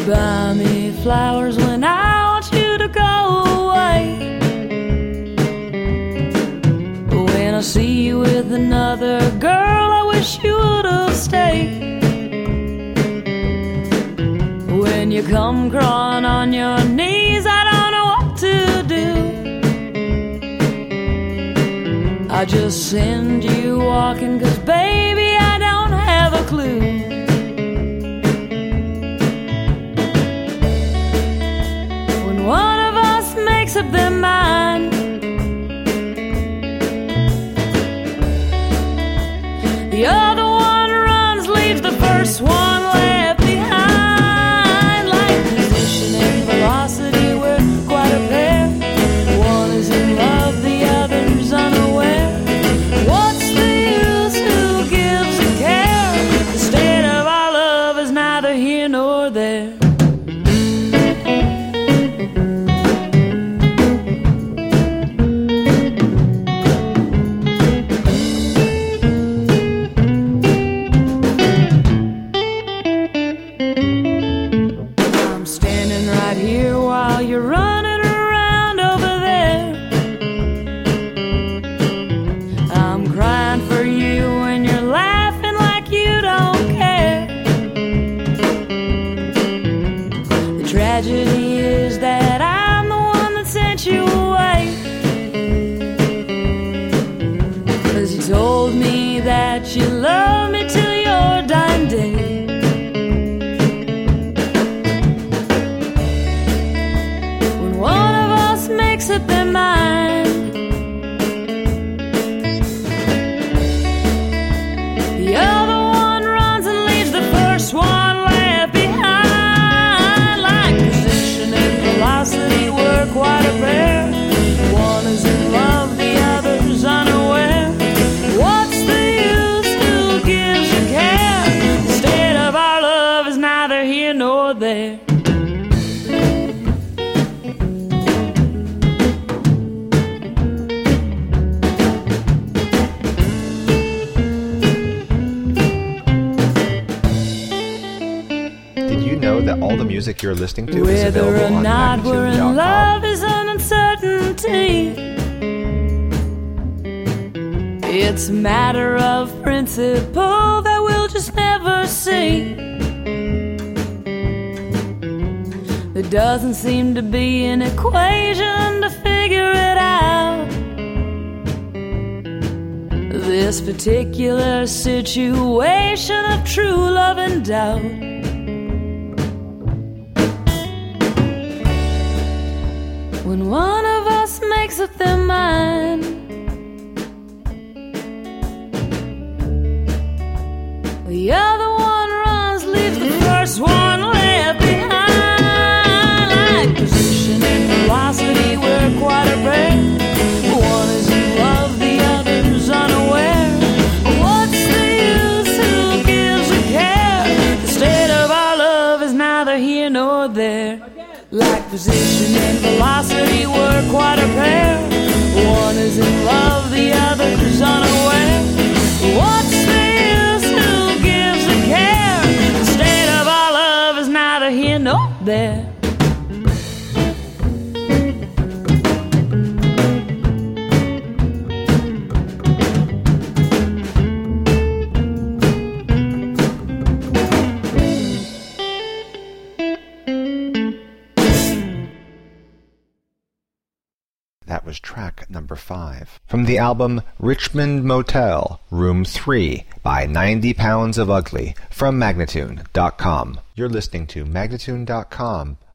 buy me flowers when I want you to go away. But when I see you with another girl, I wish you would have stayed. When you come crawling on your knees, I don't know what to do. I just send you walking, 'cause baby, I don't have a clue. When one of us makes up their mind, the other one runs, leaves the first one left behind. Like position and velocity, we're quite a pair. One is in love, the other's unaware. What's the use? Who gives a care? The state of our love is neither here nor there. You love me till your dying day. When one of us makes up their mind, the other one runs and leaves the first one left behind. Like position and velocity, we're quite a pair. One is in love, the other's unaware. What's the gives a care? The state of our love is neither here nor there. Did you know that all the music you're listening to is Whether available or on not we're in magnitude.com? love is an uncertainty. It's a matter of principle that we'll just never see. There doesn't seem to be an equation to figure it out. This particular situation of true love and doubt. When one of us makes up their mind, the other one runs, leaves the first one left behind. Like position and velocity, we're quite a pair. One is in love, the other's unaware. What's the use? Who gives a care? The state of our love is neither here nor there. Like position and velocity, we're quite a pair. One is in love, the other's unaware. What's the use? Who gives a care? The state of our love is neither here nor there. That was track number 5. From the album Richmond Motel, Room 3 by 90 Pounds of Ugly from Magnatune.com. You're listening to Magnatune.com,